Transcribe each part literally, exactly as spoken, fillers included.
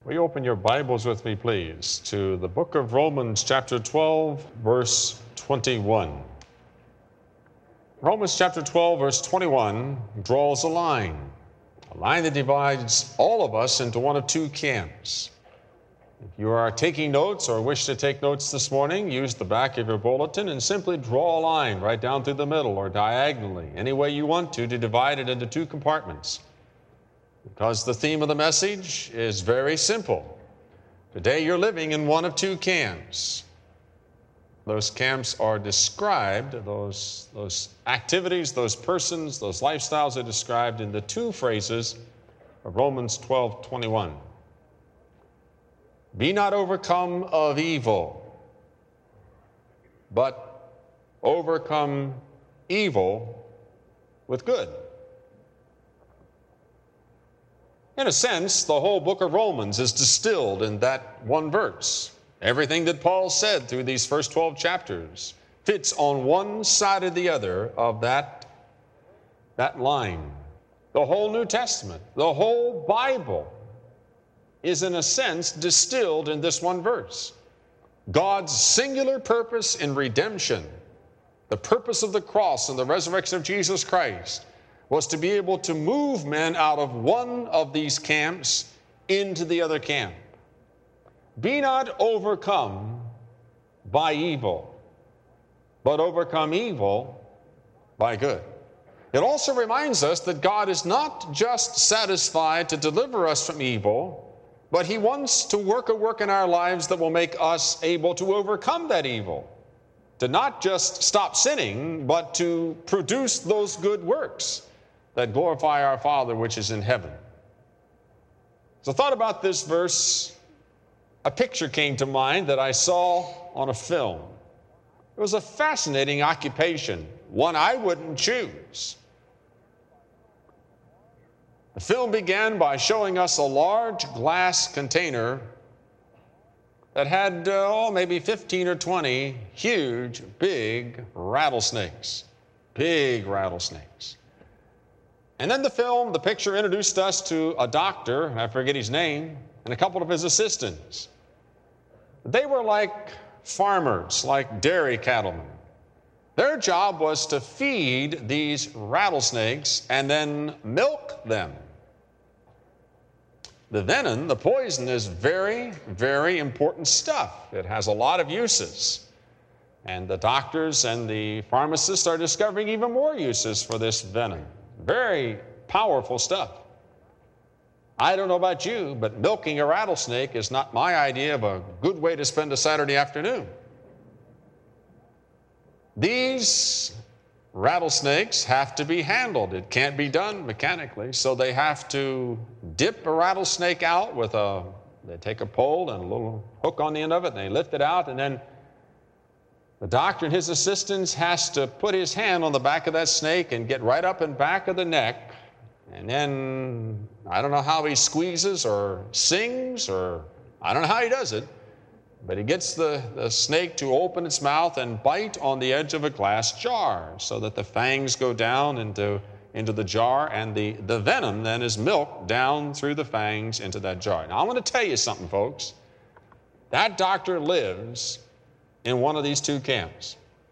Will you open your Bibles with me, please, to the book of Romans, chapter twelve, verse twenty-one. Romans chapter twelve, verse twenty-one draws a line, a line that divides all of us into one of two camps. If you are taking notes or wish to take notes this morning, use the back of your bulletin and simply draw a line right down through the middle or diagonally, any way you want to, to divide it into two compartments. Because the theme of the message is very simple. Today you're living in one of two camps. Those camps are described, those, those activities, those persons, those lifestyles are described in the two phrases of Romans twelve twenty-one. Be not overcome of evil, but overcome evil with good. In a sense, the whole book of Romans is distilled in that one verse. Everything that Paul said through these first twelve chapters fits on one side or the other of that, that line. The whole New Testament, the whole Bible is in a sense distilled in this one verse. God's singular purpose in redemption, the purpose of the cross and the resurrection of Jesus Christ, was to be able to move men out of one of these camps into the other camp. Be not overcome by evil, but overcome evil by good. It also reminds us that God is not just satisfied to deliver us from evil, but He wants to work a work in our lives that will make us able to overcome that evil. To not just stop sinning, but to produce those good works that glorify our Father which is in heaven. So I thought about this verse. A picture came to mind that I saw on a film. It was a fascinating occupation, one I wouldn't choose. The film began by showing us a large glass container that had, oh, maybe fifteen or twenty huge, big rattlesnakes. Big rattlesnakes. And then the film, the picture introduced us to a doctor, I forget his name, and a couple of his assistants. They were like farmers, like dairy cattlemen. Their job was to feed these rattlesnakes and then milk them. The venom, the poison, is very, very important stuff. It has a lot of uses. And the doctors and the pharmacists are discovering even more uses for this venom. Very powerful stuff. I don't know about you, but milking a rattlesnake is not my idea of a good way to spend a Saturday afternoon. These rattlesnakes have to be handled. It can't be done mechanically, so they have to dip a rattlesnake out with a, they take a pole and a little hook on the end of it, and they lift it out, and then the doctor and his assistants has to put his hand on the back of that snake and get right up and back of the neck, and then I don't know how he squeezes or sings, or I don't know how he does it, but he gets the, the snake to open its mouth and bite on the edge of a glass jar so that the fangs go down into, into the jar, and the, the venom then is milked down through the fangs into that jar. Now, I want to tell you something, folks. That doctor lives in one of these two camps.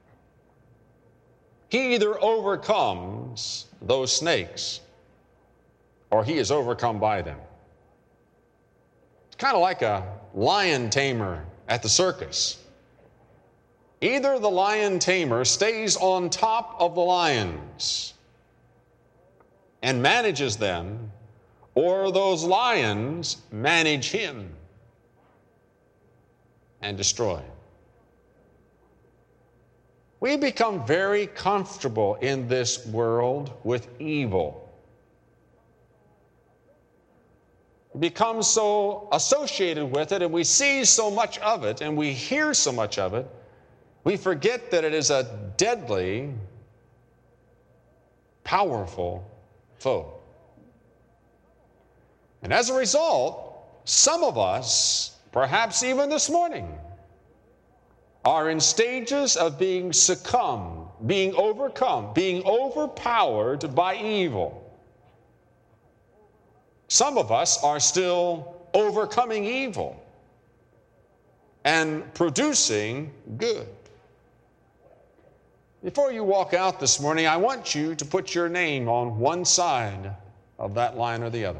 He either overcomes those snakes or he is overcome by them. It's kind of like a lion tamer at the circus. Either the lion tamer stays on top of the lions and manages them, or those lions manage him and destroy him. We become very comfortable in this world with evil. We become so associated with it, and we see so much of it, and we hear so much of it, we forget that it is a deadly, powerful foe. And as a result, some of us, perhaps even this morning, are in stages of being succumbed, being overcome, being overpowered by evil. Some of us are still overcoming evil and producing good. Before you walk out this morning, I want you to put your name on one side of that line or the other.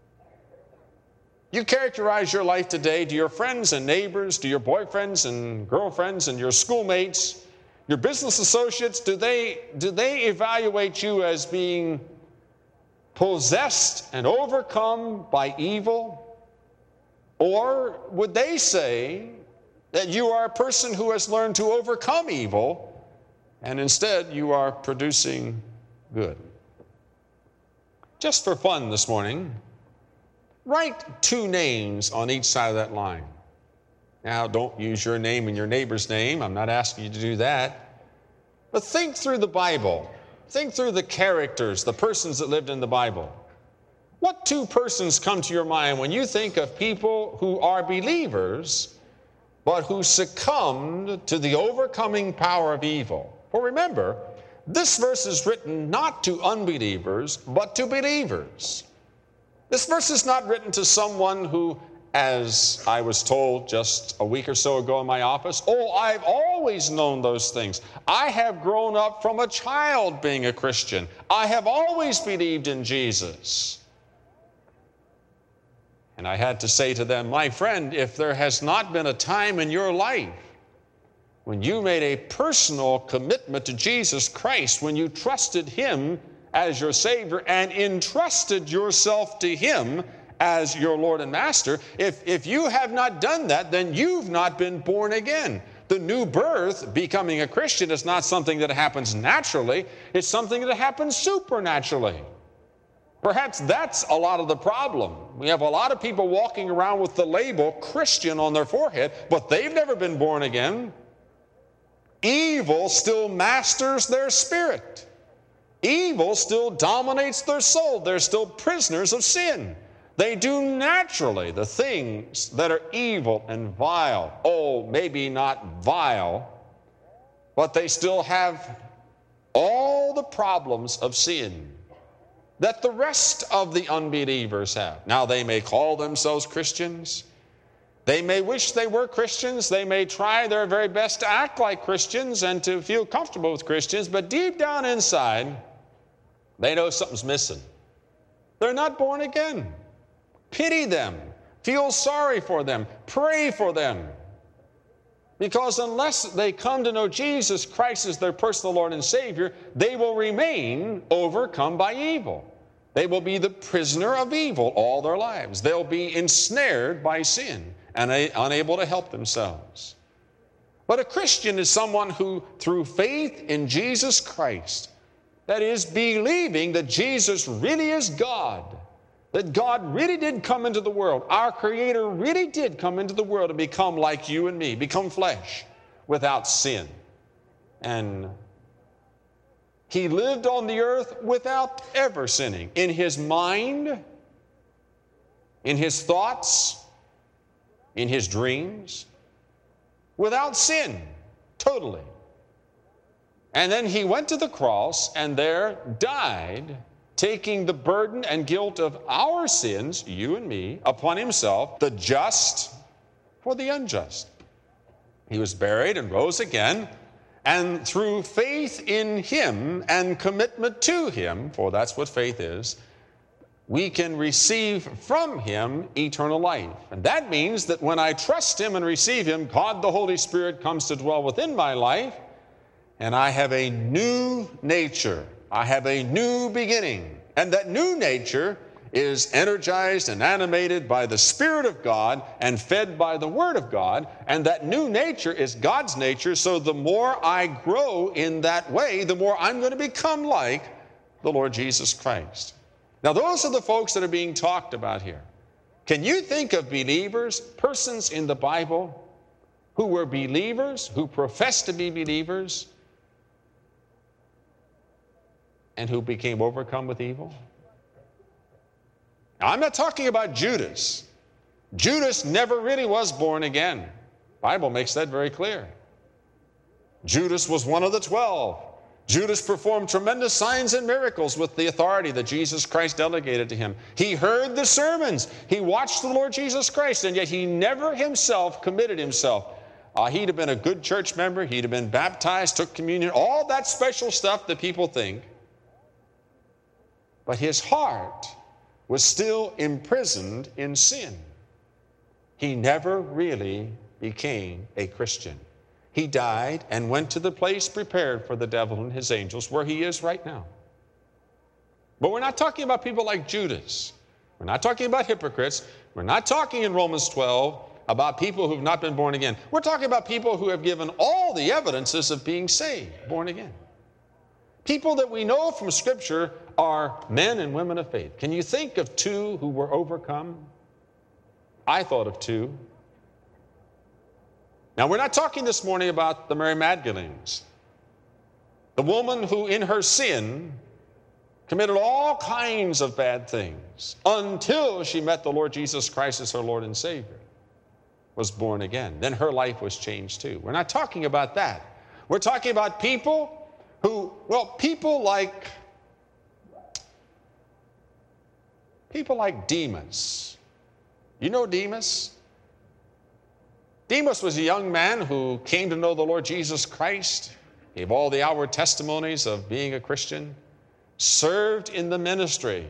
You characterize your life today to your friends and neighbors, to your boyfriends and girlfriends and your schoolmates, your business associates. Do they, do they evaluate you as being possessed and overcome by evil? Or would they say that you are a person who has learned to overcome evil and instead you are producing good? Just for fun this morning, write two names on each side of that line. Now, don't use your name and your neighbor's name. I'm not asking you to do that. But think through the Bible. Think through the characters, the persons that lived in the Bible. What two persons come to your mind when you think of people who are believers, but who succumbed to the overcoming power of evil? For remember, this verse is written not to unbelievers, but to believers. This verse is not written to someone who, as I was told just a week or so ago in my office, oh, I've always known those things. I have grown up from a child being a Christian. I have always believed in Jesus. And I had to say to them, my friend, if there has not been a time in your life when you made a personal commitment to Jesus Christ, when you trusted Him as your Savior and entrusted yourself to Him as your Lord and Master, if, if you have not done that, then you've not been born again. The new birth, becoming a Christian, is not something that happens naturally. It's something that happens supernaturally. Perhaps that's a lot of the problem. We have a lot of people walking around with the label Christian on their forehead, but they've never been born again. Evil still masters their spirit. Evil still dominates their soul. They're still prisoners of sin. They do naturally the things that are evil and vile. Oh, maybe not vile, but they still have all the problems of sin that the rest of the unbelievers have. Now, they may call themselves Christians. They may wish they were Christians. They may try their very best to act like Christians and to feel comfortable with Christians, but deep down inside, they know something's missing. They're not born again. Pity them. Feel sorry for them. Pray for them. Because unless they come to know Jesus Christ as their personal Lord and Savior, they will remain overcome by evil. They will be the prisoner of evil all their lives. They'll be ensnared by sin and unable to help themselves. But a Christian is someone who, through faith in Jesus Christ, that is, believing that Jesus really is God, that God really did come into the world, our Creator really did come into the world and become like you and me, become flesh without sin. And He lived on the earth without ever sinning, in His mind, in His thoughts, in His dreams, without sin, totally. And then He went to the cross and there died, taking the burden and guilt of our sins, you and me, upon Himself, the just for the unjust. He was buried and rose again, and through faith in Him and commitment to Him, for that's what faith is, we can receive from Him eternal life. And that means that when I trust Him and receive Him, God the Holy Spirit comes to dwell within my life, and I have a new nature. I have a new beginning. And that new nature is energized and animated by the Spirit of God and fed by the Word of God. And that new nature is God's nature. So the more I grow in that way, the more I'm going to become like the Lord Jesus Christ. Now, those are the folks that are being talked about here. Can you think of believers, persons in the Bible, who were believers, who professed to be believers, and who became overcome with evil? Now, I'm not talking about Judas. Judas never really was born again. The Bible makes that very clear. Judas was one of the twelve. Judas performed tremendous signs and miracles with the authority that Jesus Christ delegated to him. He heard the sermons. He watched the Lord Jesus Christ, and yet he never himself committed himself. Uh, he'd have been a good church member. He'd have been baptized, took communion, all that special stuff that people think. But his heart was still imprisoned in sin. He never really became a Christian. He died and went to the place prepared for the devil and his angels, where he is right now. But we're not talking about people like Judas. We're not talking about hypocrites. We're not talking in Romans twelve about people who have not been born again. We're talking about people who have given all the evidences of being saved, born again. People that we know from Scripture are men and women of faith. Can you think of two who were overcome? I thought of two. Now, we're not talking this morning about the Mary Magdalenes, the woman who in her sin committed all kinds of bad things until she met the Lord Jesus Christ as her Lord and Savior, was born again. Then her life was changed too. We're not talking about that. We're talking about people who, well, people like, people like Demas. You know Demas? Demas was a young man who came to know the Lord Jesus Christ, gave all the outward testimonies of being a Christian, served in the ministry.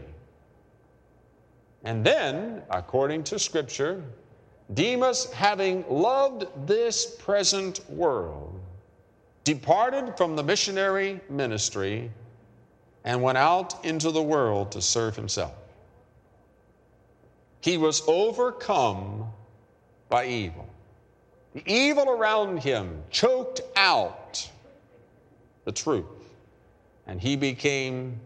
And then, according to Scripture, Demas, having loved this present world, departed from the missionary ministry and went out into the world to serve himself. He was overcome by evil. The evil around him choked out the truth, and he became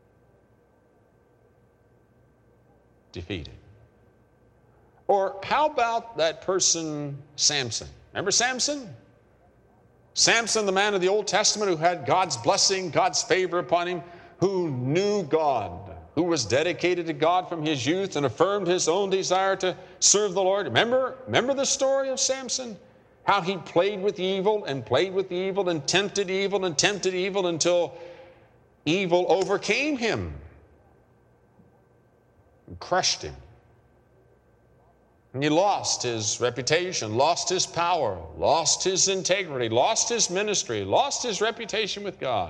defeated. Or how about that person, Samson? Remember Samson? Samson, the man of the Old Testament who had God's blessing, God's favor upon him, who knew God, who was dedicated to God from his youth and affirmed his own desire to serve the Lord. Remember, remember the story of Samson? How he played with evil and played with evil and tempted evil and tempted evil until evil overcame him and crushed him. And he lost his reputation, lost his power, lost his integrity, lost his ministry, lost his reputation with God.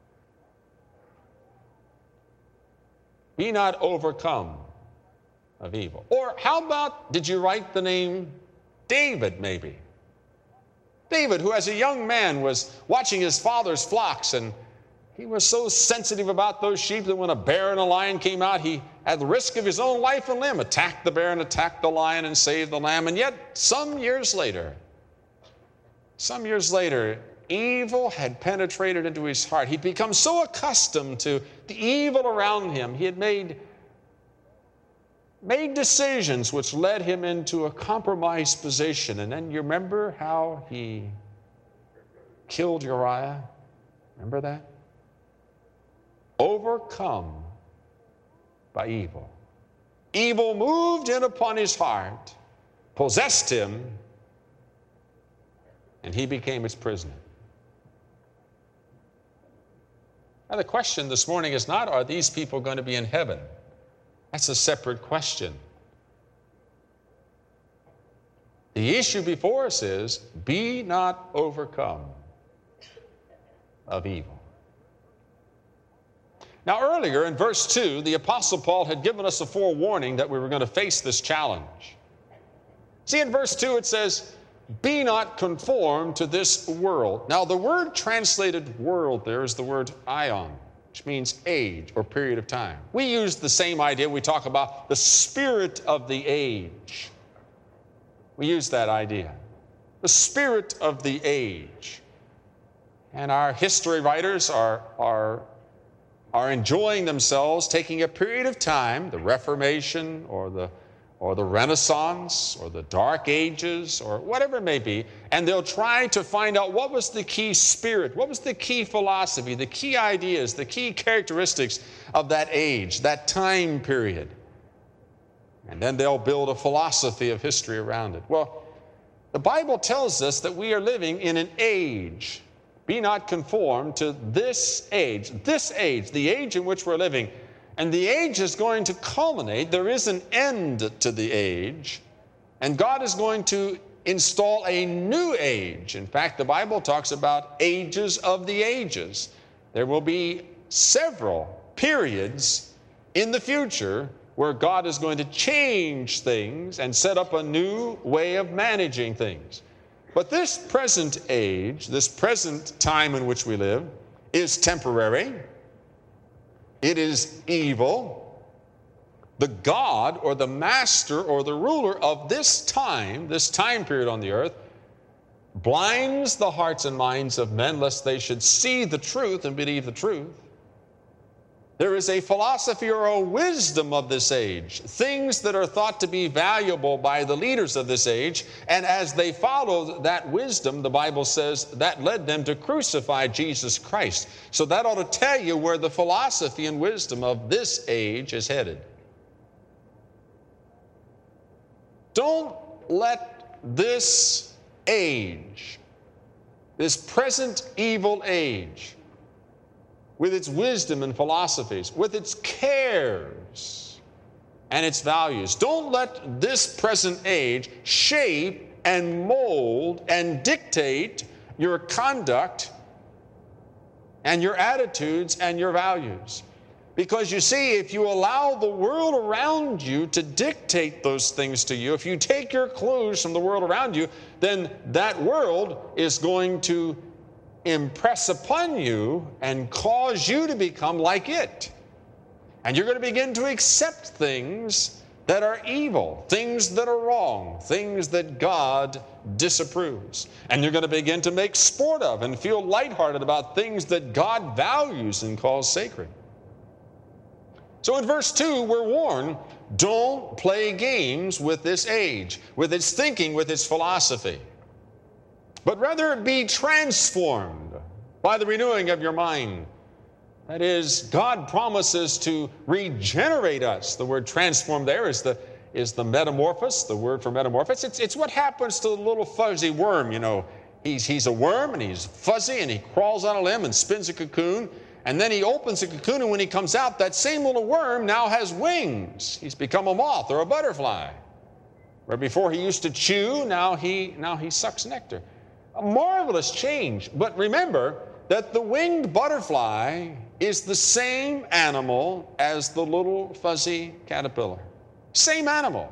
Be not overcome of evil. Or how about, did you write the name David maybe? David, who as a young man was watching his father's flocks, and he was so sensitive about those sheep that when a bear and a lion came out, he, at the risk of his own life and limb, attacked the bear and attacked the lion and saved the lamb. And yet, some years later, some years later, evil had penetrated into his heart. He'd become so accustomed to the evil around him. He had made, made decisions which led him into a compromised position. And then you remember how he killed Uriah? Remember that? Overcome by evil. Evil moved in upon his heart, possessed him, and he became its prisoner. Now, the question this morning is not, are these people going to be in heaven? That's a separate question. The issue before us is, be not overcome of evil. Now, earlier in verse two, the Apostle Paul had given us a forewarning that we were going to face this challenge. See, in verse two it says, be not conformed to this world. Now, the word translated world there is the word aion, which means age or period of time. We use the same idea. We talk about the spirit of the age. We use that idea. The spirit of the age. And our history writers are, are, are enjoying themselves taking a period of time, the Reformation or the or the Renaissance, or the Dark Ages, or whatever it may be, and they'll try to find out what was the key spirit, what was the key philosophy, the key ideas, the key characteristics of that age, that time period. And then they'll build a philosophy of history around it. Well, the Bible tells us that we are living in an age be not conformed to this age, this age, the age in which we're living. And the age is going to culminate. There is an end to the age. And God is going to install a new age. In fact, the Bible talks about ages of the ages. There will be several periods in the future where God is going to change things and set up a new way of managing things. But this present age, this present time in which we live, is temporary. It is evil. The God or the master or the ruler of this time, this time period on the earth, blinds the hearts and minds of men lest they should see the truth and believe the truth. There is a philosophy or a wisdom of this age, things that are thought to be valuable by the leaders of this age, and as they followed that wisdom, the Bible says that led them to crucify Jesus Christ. So that ought to tell you where the philosophy and wisdom of this age is headed. Don't let this age, this present evil age, with its wisdom and philosophies, with its cares and its values, don't let this present age shape and mold and dictate your conduct and your attitudes and your values. Because you see, if you allow the world around you to dictate those things to you, if you take your clues from the world around you, then that world is going to impress upon you and cause you to become like it. And you're going to begin to accept things that are evil, things that are wrong, things that God disapproves. And you're going to begin to make sport of and feel lighthearted about things that God values and calls sacred. So in verse two, we're warned, don't play games with this age, with its thinking, with its philosophy, but rather be transformed by the renewing of your mind. That is, God promises to regenerate us. The word transform there is the, is the metamorphosis, the word for metamorphosis. It's, it's what happens to the little fuzzy worm, you know. He's, he's a worm, and he's fuzzy, and he crawls on a limb and spins a cocoon, and then he opens the cocoon, and when he comes out, that same little worm now has wings. He's become a moth or a butterfly. Where before he used to chew, now he, now he sucks nectar. A marvelous change. But remember that the winged butterfly is the same animal as the little fuzzy caterpillar. Same animal.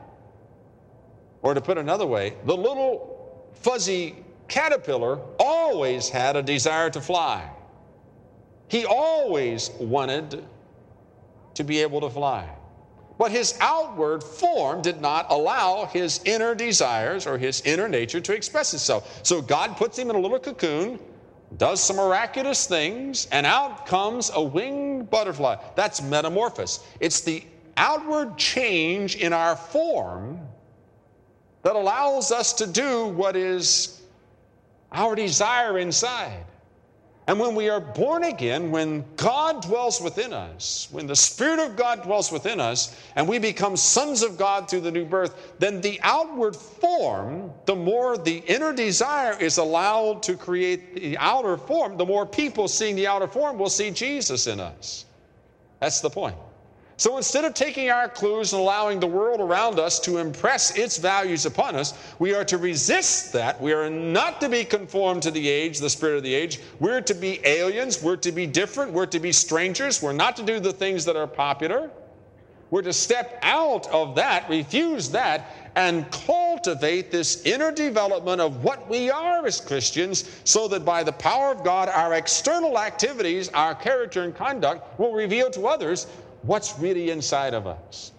Or to put another way, the little fuzzy caterpillar always had a desire to fly. He always wanted to be able to fly. But his outward form did not allow his inner desires or his inner nature to express itself. So God puts him in a little cocoon, does some miraculous things, and out comes a winged butterfly. That's metamorphosis. It's the outward change in our form that allows us to do what is our desire inside. And when we are born again, when God dwells within us, when the Spirit of God dwells within us, and we become sons of God through the new birth, then the outward form, the more the inner desire is allowed to create the outer form, the more people seeing the outer form will see Jesus in us. That's the point. So instead of taking our clues and allowing the world around us to impress its values upon us, we are to resist that. We are not to be conformed to the age, the spirit of the age. We're to be aliens. We're to be different. We're to be strangers. We're not to do the things that are popular. We're to step out of that, refuse that, and cultivate this inner development of what we are as Christians, so that by the power of God, our external activities, our character and conduct will reveal to others what's really inside of us.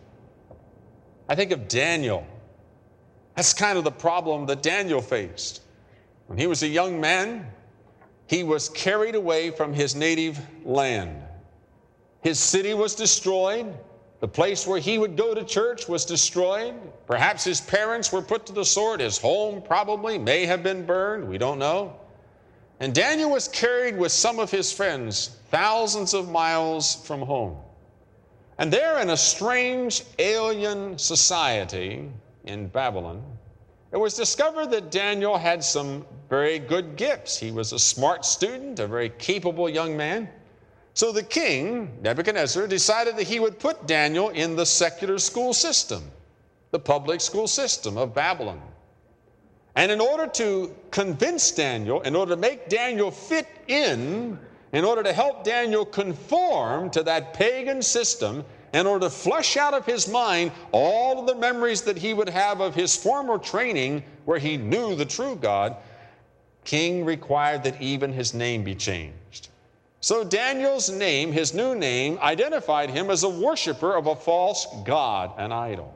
I think of Daniel. That's kind of the problem that Daniel faced. When he was a young man, he was carried away from his native land. His city was destroyed. The place where he would go to church was destroyed. Perhaps his parents were put to the sword. His home probably may have been burned. We don't know. And Daniel was carried with some of his friends thousands of miles from home. And there in a strange alien society in Babylon, it was discovered that Daniel had some very good gifts. He was a smart student, a very capable young man. So the king, Nebuchadnezzar, decided that he would put Daniel in the secular school system, the public school system of Babylon. And in order to convince Daniel, in order to make Daniel fit in, in order to help Daniel conform to that pagan system, in order to flush out of his mind all of the memories that he would have of his former training where he knew the true God, king required that even his name be changed. So Daniel's name, his new name, identified him as a worshiper of a false god, an idol.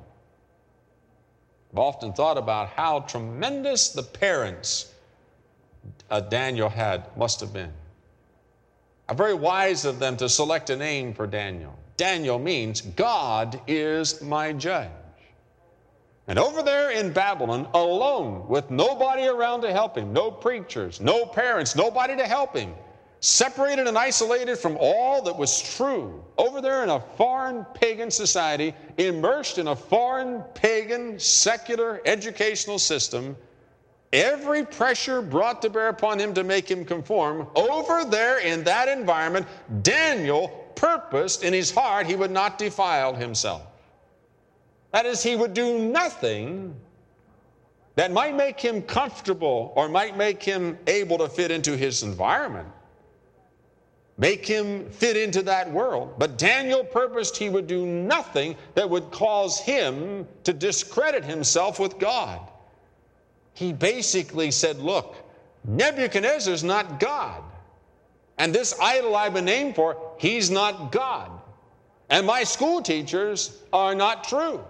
I've often thought about how tremendous the parents uh, Daniel had must have been. Uh, very wise of them to select a name for Daniel. Daniel means God is my judge. And over there in Babylon, alone, with nobody around to help him, no preachers, no parents, nobody to help him, separated and isolated from all that was true, over there in a foreign pagan society, immersed in a foreign pagan secular educational system, every pressure brought to bear upon him to make him conform, over there in that environment, Daniel purposed in his heart he would not defile himself. That is, he would do nothing that might make him comfortable or might make him able to fit into his environment, make him fit into that world. But Daniel purposed he would do nothing that would cause him to discredit himself with God. He basically said, look, Nebuchadnezzar's not God. And this idol I've been named for, he's not God. And my school teachers are not true.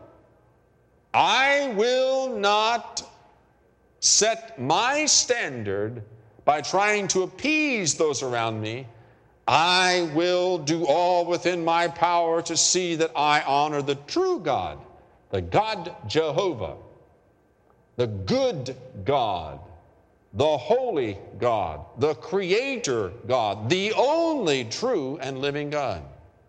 I will not set my standard by trying to appease those around me. I will do all within my power to see that I honor the true God, the God Jehovah, the good God, the holy God, the creator God, the only true and living God.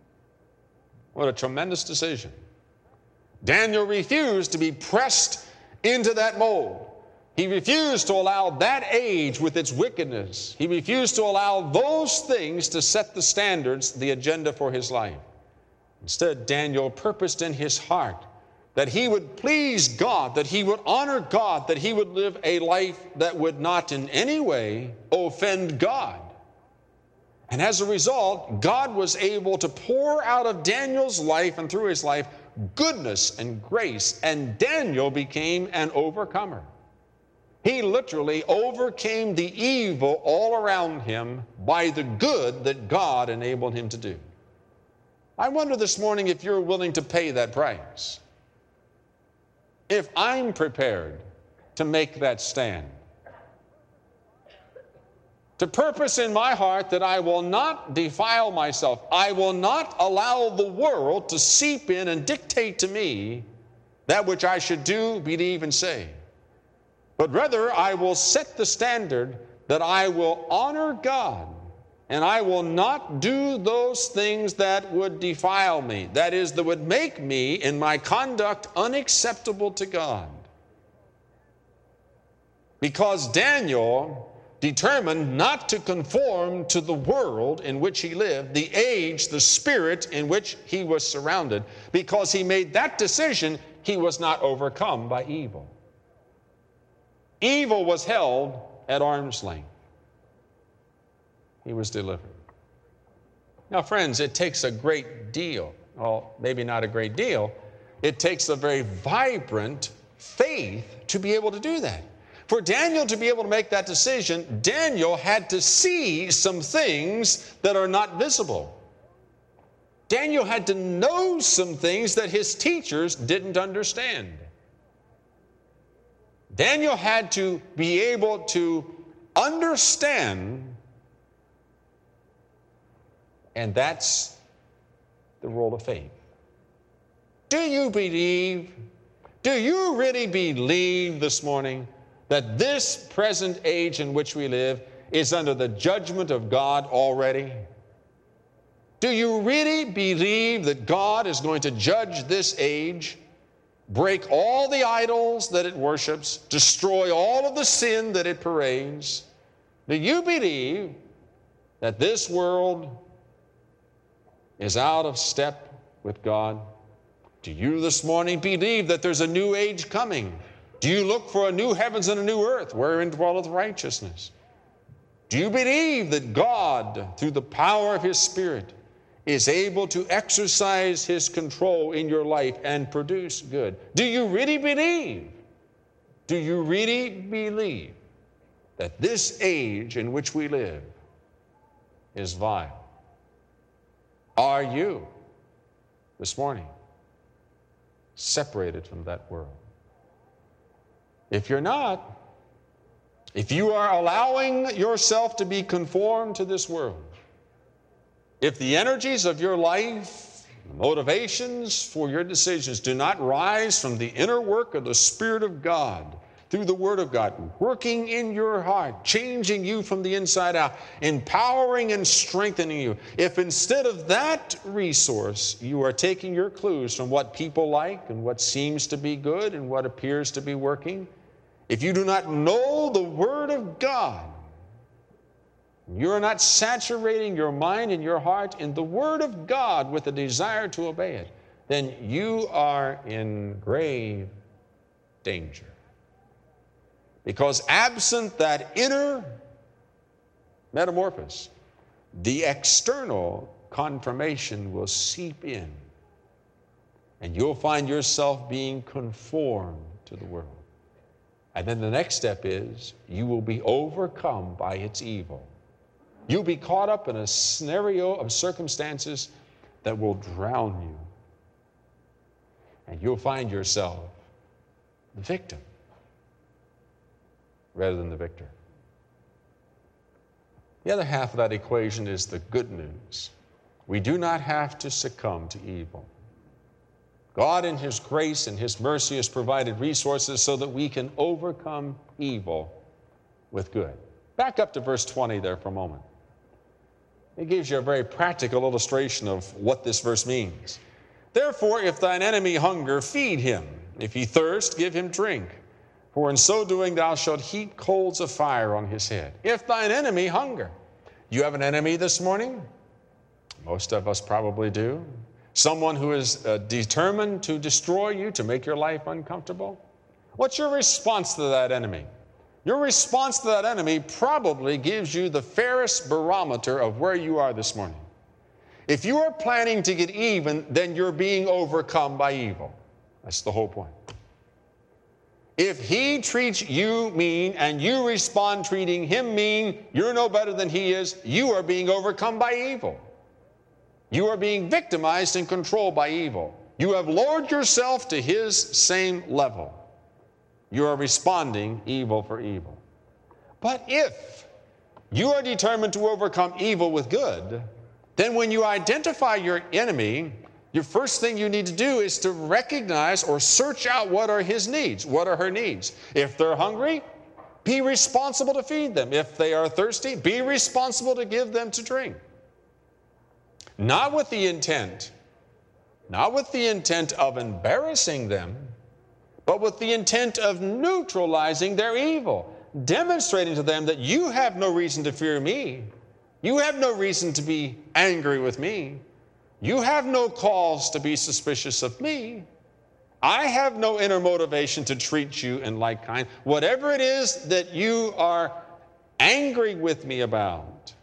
What a tremendous decision. Daniel refused to be pressed into that mold. He refused to allow that age with its wickedness. He refused to allow those things to set the standards, the agenda for his life. Instead, Daniel purposed in his heart that he would please God, that he would honor God, that he would live a life that would not in any way offend God. And as a result, God was able to pour out of Daniel's life and through his life goodness and grace, and Daniel became an overcomer. He literally overcame the evil all around him by the good that God enabled him to do. I wonder this morning if you're willing to pay that price. If I'm prepared to make that stand, to purpose in my heart that I will not defile myself, I will not allow the world to seep in and dictate to me that which I should do, believe, and say. But rather, I will set the standard that I will honor God, and I will not do those things that would defile me, that is, that would make me in my conduct unacceptable to God. Because Daniel determined not to conform to the world in which he lived, the age, the spirit in which he was surrounded. Because he made that decision, he was not overcome by evil. Evil was held at arm's length. He was delivered. Now, friends, it takes a great deal, well, maybe not a great deal, it takes a very vibrant faith to be able to do that. For Daniel to be able to make that decision, Daniel had to see some things that are not visible. Daniel had to know some things that his teachers didn't understand. Daniel had to be able to understand, and that's the role of faith. Do you believe, do you really believe this morning that this present age in which we live is under the judgment of God already? Do you really believe that God is going to judge this age? break all the idols that it worships, destroy all of the sin that it parades? Do you believe that this world is out of step with God? Do you this morning believe that there's a new age coming? Do you look for a new heavens and a new earth wherein dwelleth righteousness? Do you believe that God, through the power of His Spirit, is able to exercise His control in your life and produce good? Do you really believe? Do you really believe that this age in which we live is vile? Are you, this morning, separated from that world? If you're not, if you are allowing yourself to be conformed to this world, if the energies of your life, the motivations for your decisions do not rise from the inner work of the Spirit of God, through the Word of God, working in your heart, changing you from the inside out, empowering and strengthening you, if instead of that resource you are taking your clues from what people like and what seems to be good and what appears to be working, if you do not know the Word of God, you are not saturating your mind and your heart in the Word of God with a desire to obey it, then you are in grave danger. Because absent that inner metamorphosis, the external confirmation will seep in, and you'll find yourself being conformed to the world. And then the next step is you will be overcome by its evil. You'll be caught up in a scenario of circumstances that will drown you. And you'll find yourself the victim rather than the victor. The other half of that equation is the good news. We do not have to succumb to evil. God in His grace and His mercy has provided resources so that we can overcome evil with good. Back up to verse twenty there for a moment. It gives you a very practical illustration of what this verse means. Therefore, if thine enemy hunger, feed him. If he thirst, give him drink. For in so doing thou shalt heap coals of fire on his head. If thine enemy hunger. You have an enemy this morning? Most of us probably do. Someone who is uh, determined to destroy you, to make your life uncomfortable. What's your response to that enemy? Your response to that enemy probably gives you the fairest barometer of where you are this morning. If you are planning to get even, then you're being overcome by evil. That's the whole point. If he treats you mean and you respond treating him mean, you're no better than he is, you are being overcome by evil. You are being victimized and controlled by evil. You have lowered yourself to his same level. You are responding evil for evil. But if you are determined to overcome evil with good, then when you identify your enemy, your first thing you need to do is to recognize or search out what are his needs, what are her needs. If they're hungry, be responsible to feed them. If they are thirsty, be responsible to give them to drink. Not with the intent, not with the intent of embarrassing them, but with the intent of neutralizing their evil, demonstrating to them that you have no reason to fear me. You have no reason to be angry with me. You have no cause to be suspicious of me. I have no inner motivation to treat you in like kind. Whatever it is that you are angry with me about,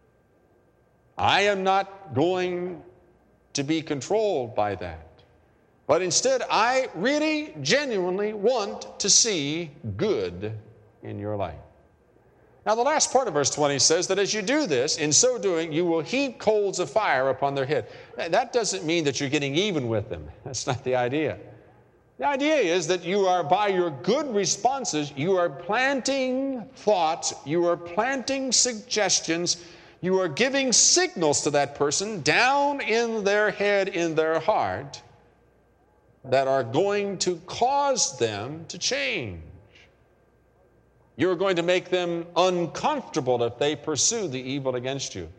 I am not going to be controlled by that. But instead, I really, genuinely want to see good in your life. Now, the last part of verse twenty says that as you do this, in so doing, you will heap coals of fire upon their head. That doesn't mean that you're getting even with them. That's not the idea. The idea is that you are, by your good responses, you are planting thoughts, you are planting suggestions, you are giving signals to that person down in their head, in their heart, that are going to cause them to change. You're going to make them uncomfortable if they pursue the evil against you.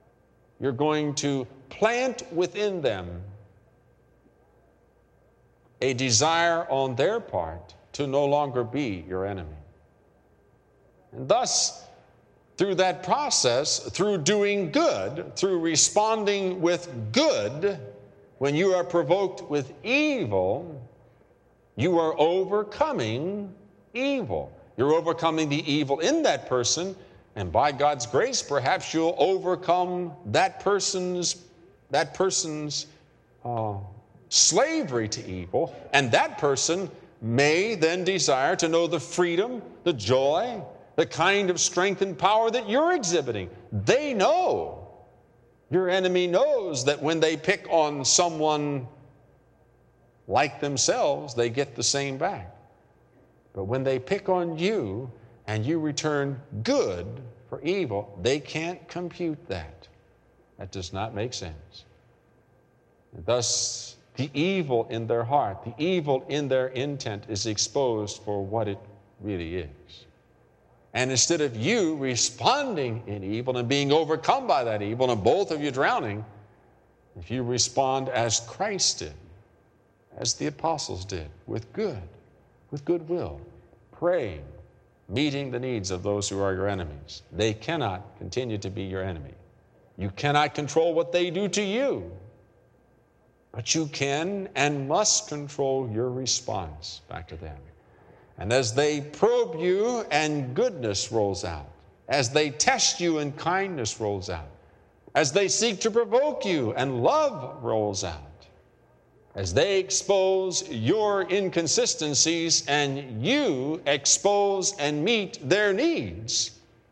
You're going to plant within them a desire on their part to no longer be your enemy. And thus, through that process, through doing good, through responding with good, when you are provoked with evil, you are overcoming evil. You're overcoming the evil in that person, and by God's grace, perhaps you'll overcome that person's, that person's uh, slavery to evil, and that person may then desire to know the freedom, the joy, the kind of strength and power that you're exhibiting. They know, your enemy knows that when they pick on someone like themselves, they get the same back. But when they pick on you and you return good for evil, they can't compute that. That does not make sense. And thus, the evil in their heart, the evil in their intent is exposed for what it really is. And instead of you responding in evil and being overcome by that evil and both of you drowning, if you respond as Christ did, as the apostles did, with good, with goodwill, praying, meeting the needs of those who are your enemies, they cannot continue to be your enemy. You cannot control what they do to you, but you can and must control your response back to them. And as they probe you and goodness rolls out, as they test you and kindness rolls out, as they seek to provoke you and love rolls out, as they expose your inconsistencies and you expose and meet their needs,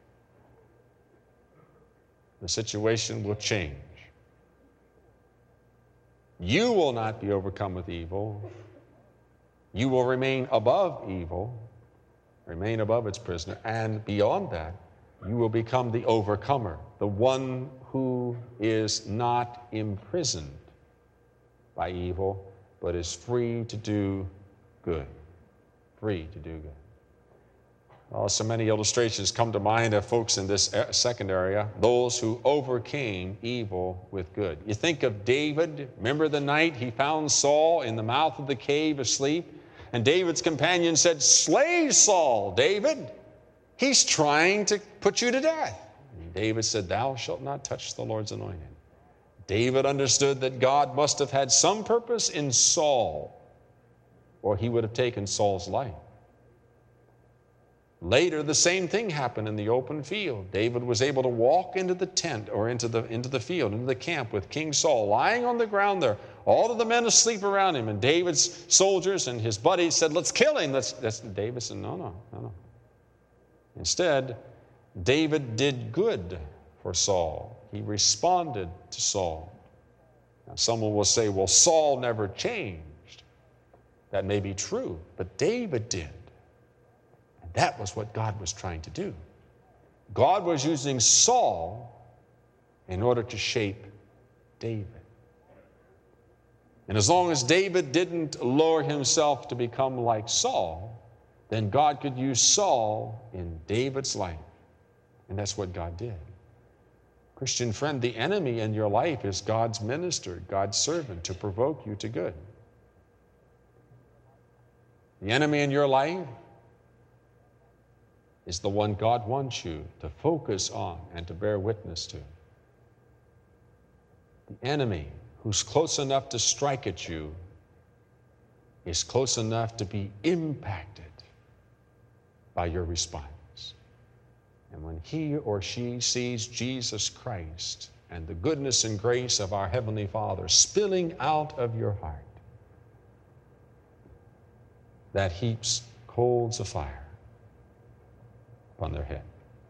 the situation will change. You will not be overcome with evil. You will remain above evil, remain above its prisoner, and beyond that, you will become the overcomer, the one who is not imprisoned by evil, but is free to do good. Free to do good. Well, so many illustrations come to mind of folks in this second area, those who overcame evil with good. You think of David. Remember the night he found Saul in the mouth of the cave asleep? And David's companion said, "Slay Saul, David. He's trying to put you to death." And David said, "Thou shalt not touch the Lord's anointed." David understood that God must have had some purpose in Saul, or he would have taken Saul's life. Later, the same thing happened in the open field. David was able to walk into the tent or into the, into the field, into the camp with King Saul, lying on the ground there, all of the men asleep around him. And David's soldiers and his buddies said, "Let's kill him." Let's, that's, David said, no, no, no, no. Instead, David did good for Saul. He responded to Saul. Now, someone will say, well, Saul never changed. That may be true, but David did. And that was what God was trying to do. God was using Saul in order to shape David. And as long as David didn't lower himself to become like Saul, then God could use Saul in David's life. And that's what God did. Christian friend, the enemy in your life is God's minister, God's servant, to provoke you to good. The enemy in your life is the one God wants you to focus on and to bear witness to. The enemy who's close enough to strike at you is close enough to be impacted by your response. And when he or she sees Jesus Christ and the goodness and grace of our Heavenly Father spilling out of your heart, that heaps coals of fire upon their head.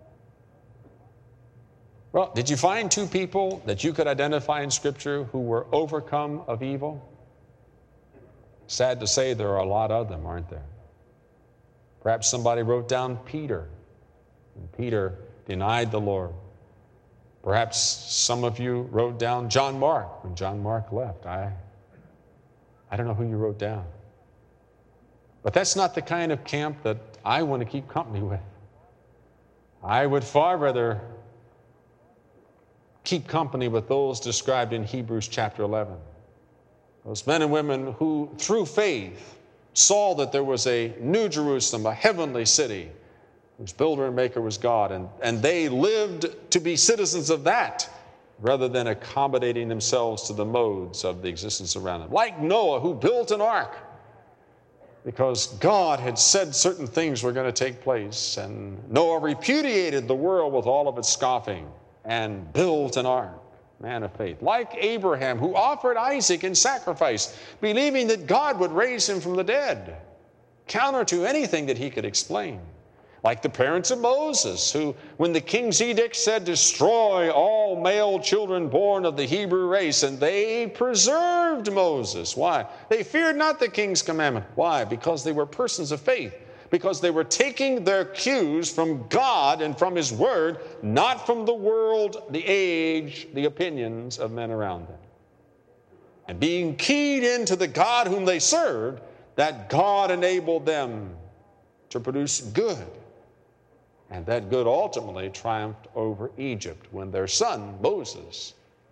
Well, did you find two people that you could identify in Scripture who were overcome of evil? Sad to say, there are a lot of them, aren't there? Perhaps somebody wrote down Peter. And Peter denied the Lord. Perhaps some of you wrote down John Mark when John Mark left. I, I don't know who you wrote down. But that's not the kind of camp that I want to keep company with. I would far rather keep company with those described in Hebrews chapter eleven. Those men and women who, through faith, saw that there was a new Jerusalem, a heavenly city, whose builder and maker was God, and, and they lived to be citizens of that rather than accommodating themselves to the modes of the existence around them. Like Noah, who built an ark because God had said certain things were going to take place, and Noah repudiated the world with all of its scoffing and built an ark. Man of faith. Like Abraham, who offered Isaac in sacrifice, believing that God would raise him from the dead, counter to anything that he could explain. Like the parents of Moses, who, when the king's edict said, destroy all male children born of the Hebrew race, and they preserved Moses. Why? They feared not the king's commandment. Why? Because they were persons of faith. Because they were taking their cues from God and from His Word, not from the world, the age, the opinions of men around them. And being keyed into the God whom they served, that God enabled them to produce good. And that good ultimately triumphed over Egypt when their son, Moses,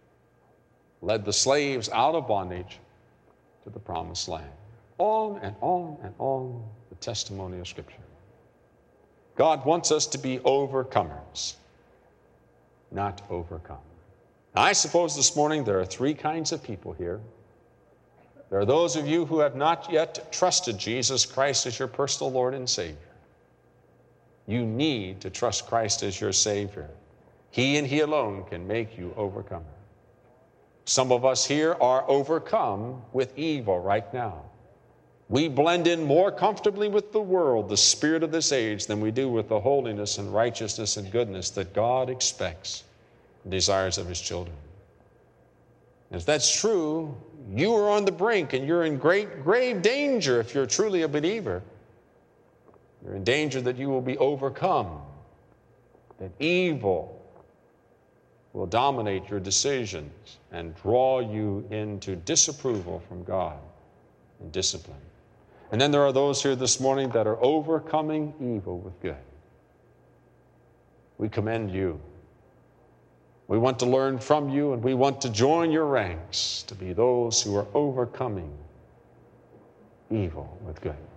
led the slaves out of bondage to the promised land. On and on and on, the testimony of Scripture. God wants us to be overcomers, not overcome. I suppose this morning there are three kinds of people here. There are those of you who have not yet trusted Jesus Christ as your personal Lord and Savior. You need to trust Christ as your Savior. He and He alone can make you overcomer. Some of us here are overcome with evil right now. We blend in more comfortably with the world, the spirit of this age, than we do with the holiness and righteousness and goodness that God expects and desires of His children. And if that's true, you are on the brink and you're in great, grave danger if you're truly a believer. You're in danger that you will be overcome, that evil will dominate your decisions and draw you into disapproval from God and discipline. And then there are those here this morning that are overcoming evil with good. We commend you. We want to learn from you, and we want to join your ranks to be those who are overcoming evil with good.